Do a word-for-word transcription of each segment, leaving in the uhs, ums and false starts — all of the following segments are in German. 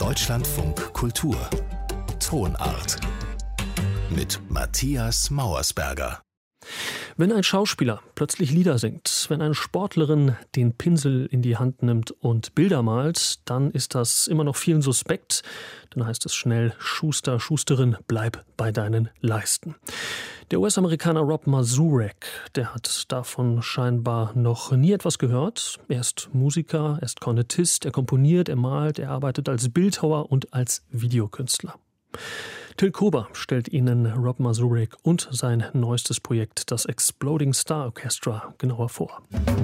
Deutschlandfunk Kultur Tonart mit Matthias Mauersberger. Wenn ein Schauspieler plötzlich Lieder singt, wenn eine Sportlerin den Pinsel in die Hand nimmt und Bilder malt, dann ist das immer noch vielen suspekt. Dann heißt es schnell: Schuster, Schusterin, bleib bei deinen Leisten. Der U S-Amerikaner Rob Mazurek, der hat davon scheinbar noch nie etwas gehört. Er ist Musiker, er ist Kornettist, er komponiert, er malt, er arbeitet als Bildhauer und als Videokünstler. Till Kober stellt Ihnen Rob Mazurek und sein neuestes Projekt, das Exploding Star Orchestra, genauer vor.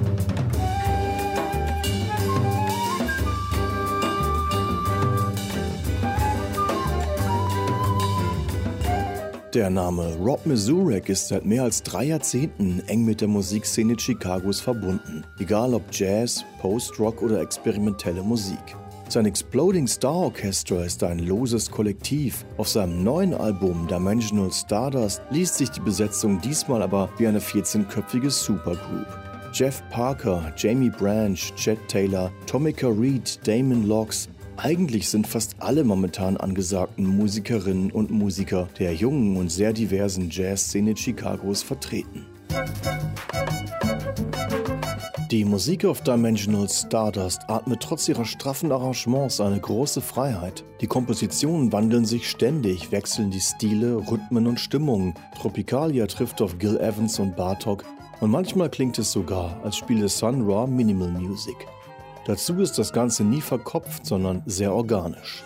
Der Name Rob Mazurek ist seit mehr als drei Jahrzehnten eng mit der Musikszene Chicagos verbunden. Egal ob Jazz, Post-Rock oder experimentelle Musik. Sein Exploding Star Orchestra ist ein loses Kollektiv. Auf seinem neuen Album Dimensional Stardust liest sich die Besetzung diesmal aber wie eine vierzehnköpfige Supergroup. Jeff Parker, Jamie Branch, Chet Taylor, Tomica Reed, Damon Locks. Eigentlich sind fast alle momentan angesagten Musikerinnen und Musiker der jungen und sehr diversen Jazzszene Chicagos vertreten. Die Musik auf Dimensional Stardust atmet trotz ihrer straffen Arrangements eine große Freiheit. Die Kompositionen wandeln sich ständig, wechseln die Stile, Rhythmen und Stimmungen. Tropicalia trifft auf Gil Evans und Bartok und manchmal klingt es sogar, als spiele Sun Ra Minimal Music. Dazu ist das Ganze nie verkopft, sondern sehr organisch.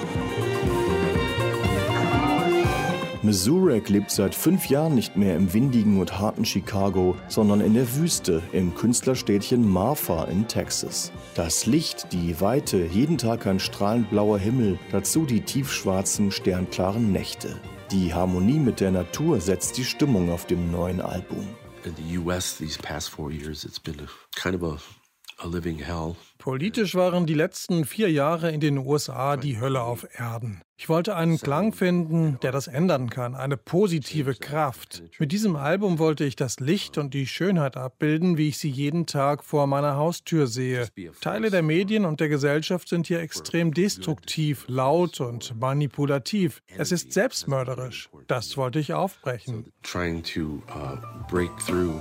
Mazurek lebt seit fünf Jahren nicht mehr im windigen und harten Chicago, sondern in der Wüste, im Künstlerstädtchen Marfa in Texas. Das Licht, die Weite, jeden Tag ein strahlend blauer Himmel, dazu die tiefschwarzen, sternklaren Nächte. Die Harmonie mit der Natur setzt die Stimmung auf dem neuen Album. In the U S these past four years it's been a kind of a A living hell. Politisch waren die letzten vier Jahre in den U S A die Hölle auf Erden. Ich wollte einen Klang finden, der das ändern kann, eine positive Kraft. Mit diesem Album wollte ich das Licht und die Schönheit abbilden, wie ich sie jeden Tag vor meiner Haustür sehe. Teile der Medien und der Gesellschaft sind hier extrem destruktiv, laut und manipulativ. Es ist selbstmörderisch. Das wollte ich aufbrechen. Trying to uh, break through.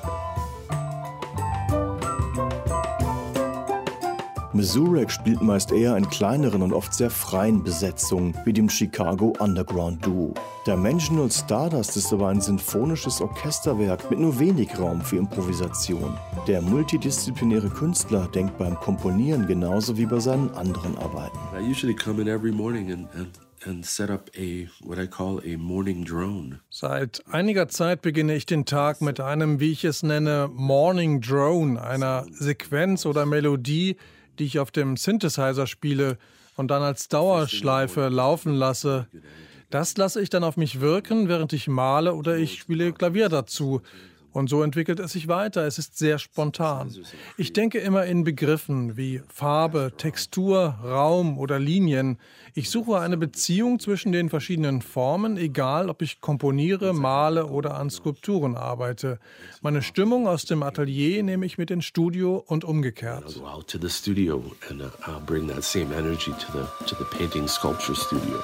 Mazurek spielt meist eher in kleineren und oft sehr freien Besetzungen, wie dem Chicago Underground Duo. Dimensional Stardust ist aber ein sinfonisches Orchesterwerk mit nur wenig Raum für Improvisation. Der multidisziplinäre Künstler denkt beim Komponieren genauso wie bei seinen anderen Arbeiten. I usually come in every morning and, and and set up a what I call a morning drone. Seit einiger Zeit beginne ich den Tag mit einem, wie ich es nenne, Morning Drone, einer Sequenz oder Melodie, die ich auf dem Synthesizer spiele und dann als Dauerschleife laufen lasse. Das lasse ich dann auf mich wirken, während ich male oder ich spiele Klavier dazu. Und so entwickelt es sich weiter. Es ist sehr spontan. Ich denke immer in Begriffen wie Farbe, Textur, Raum oder Linien. Ich suche eine Beziehung zwischen den verschiedenen Formen, egal ob ich komponiere, male oder an Skulpturen arbeite. Meine Stimmung aus dem Atelier nehme ich mit ins Studio und umgekehrt. I'll go out to the studio and uh, I'll bring that same energy to the to the painting sculpture studio.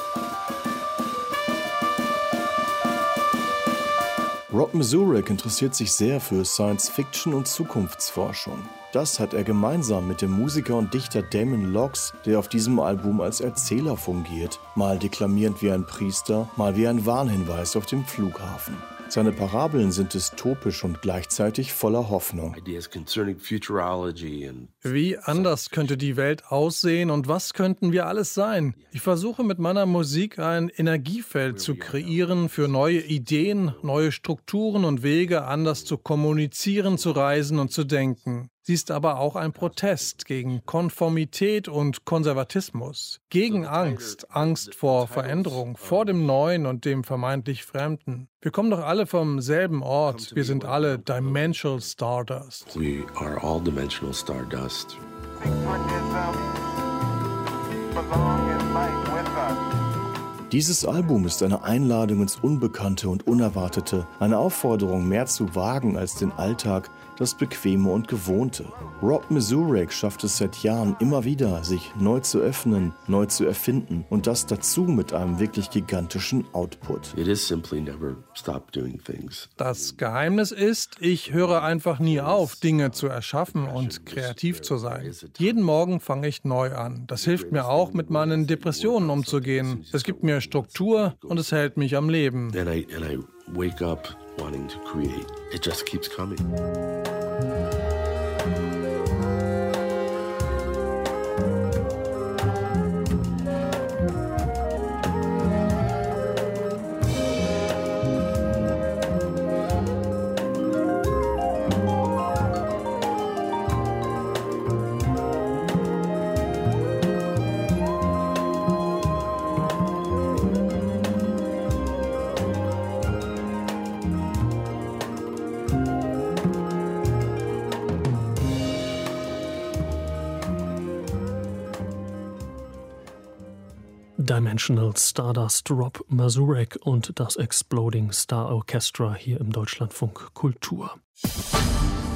Rob Mazurek interessiert sich sehr für Science-Fiction und Zukunftsforschung. Das hat er gemeinsam mit dem Musiker und Dichter Damon Locks, der auf diesem Album als Erzähler fungiert, mal deklamierend wie ein Priester, mal wie ein Warnhinweis auf dem Flughafen. Seine Parabeln sind dystopisch und gleichzeitig voller Hoffnung. Wie anders könnte die Welt aussehen und was könnten wir alles sein? Ich versuche mit meiner Musik ein Energiefeld zu kreieren für neue Ideen, neue Strukturen und Wege, anders zu kommunizieren, zu reisen und zu denken. Sie ist aber auch ein Protest gegen Konformität und Konservatismus, gegen Angst, Angst vor Veränderung, vor dem Neuen und dem vermeintlich Fremden. Wir kommen doch alle vom selben Ort. Wir sind alle Dimensional Stardust. We are all dimensional stardust. Dieses Album ist eine Einladung ins Unbekannte und Unerwartete, eine Aufforderung, mehr zu wagen als den Alltag, das Bequeme und Gewohnte. Rob Mazurek schafft es seit Jahren immer wieder, sich neu zu öffnen, neu zu erfinden und das dazu mit einem wirklich gigantischen Output. It is simply never stop doing things. Das Geheimnis ist, ich höre einfach nie auf, Dinge zu erschaffen und kreativ zu sein. Jeden Morgen fange ich neu an. Das hilft mir auch, mit meinen Depressionen umzugehen. Es gibt mir Struktur und es hält mich am Leben. And I, and I wake up wanting to create. It just keeps coming. Dimensional Stardust, Rob Mazurek und das Exploding Star Orchestra hier im Deutschlandfunk Kultur.